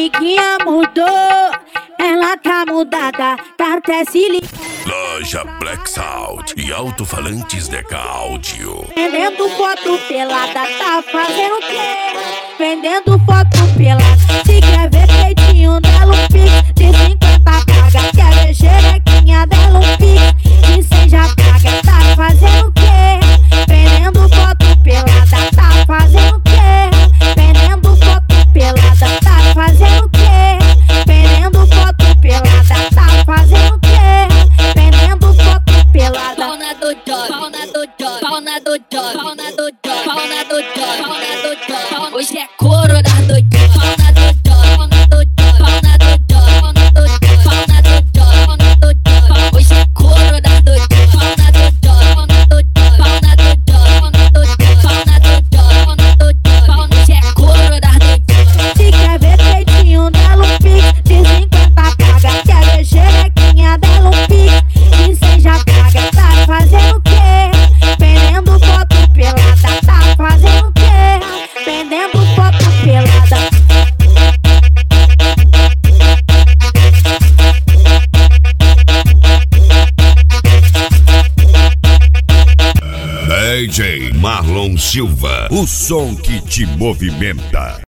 amiguinha mudou, ela tá mudada, tá até se ligando. Loja Black Sound e alto-falantes Deca Áudio. Vendendo foto pelada, tá fazendo o quê? Vendendo foto pelada, se quer ver peitinho dela um pix de 50 paga. Quer ver xerequinha dela um pix de 100 já paga. Tá fazendo o quê? Vendendo foto pelada, tá fazendo o quê? Vendendo foto pelada, tá fazendo o quê? Vendendo foto pelada, tá fazendo o quê? Vendendo foto pelada. Pau na do job, pau na do job, pau na do job, pau na do job, pau na do job, pau na do job. Hoje é couro das do job, pau na do job, pau na do job, pau na do job, pau na do job, pau na do job, pau na do job. Hoje é couro das do job, pau na do job, pau na do job, pau na do job, pau na do job, pau na do job, pau na do job, pau na. Hoje é couro das do job. Se quer ver peitinho dela um pix de 50 paga. Quer ver xerequinha dela um pix de 100 já paga. Tá fazendo o quê? Vendendo foto pelada. Tá fazendo o quê? Vendendo foto pelada. DJ Marlon Silva, o som que te movimenta.